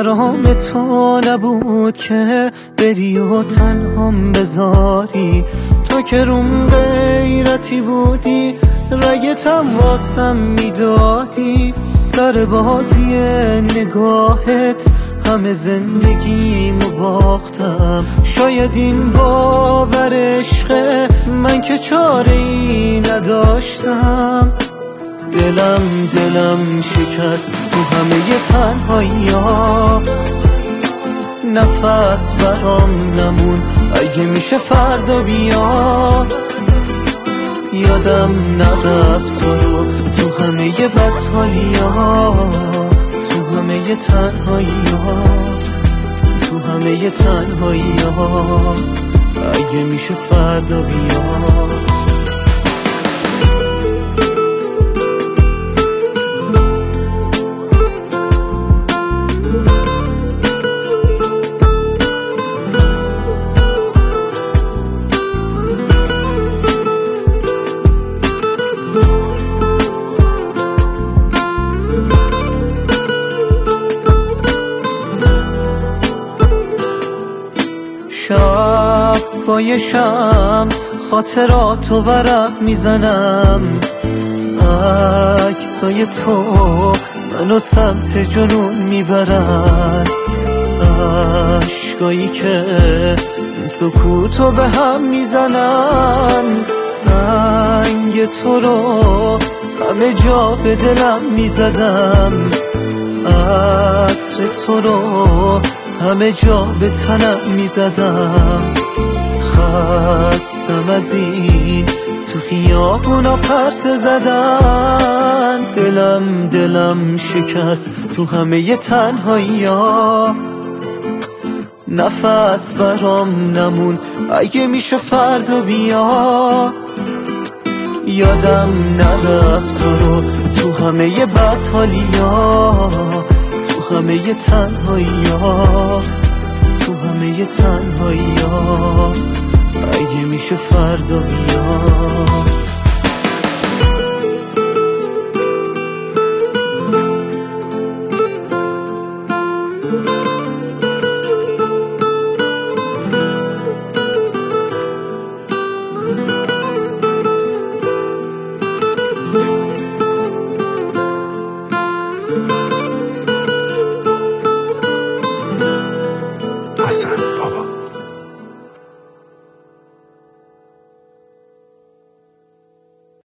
برام تو نبود که بری و تنهام بذاری. تو که روم غیرتی بودی، رگتم واسم میدادی. سر بازی نگاهت همه زندگیمو باختم. شاید این باور عشقه، من که چاره ای نداشتم. دلم شکست تو همه تنهایی‌ها. نفس برام نمون، اگه میشه فردا بیا. یادم نرفت تو رو تو همه بدحالی‌ها، تو همه تنهایی‌ها، تو همه تنهایی‌ها. اگه میشه فردا بیا. شب با یه شم خاطراتو ورق میزنم. عکسای تو منو سمت جنون میبرن. عشقایی که سکوتو به هم میزنن. سنگ تو رو همه جا به دلم میزدم. عطر تو رو همه جا به تنم میزدم. خستم از این تو خیابونا پرسه زدن. دلم شکست تو همه تنهایی‌ها. نفس برام نمون، اگه میشه فردا بیا. یادم نرفت تو رو تو همه بدحالی‌ها، تو همه تنهایی‌ها، تو همه تنهایی‌ها. اگه میشه فردا بیا.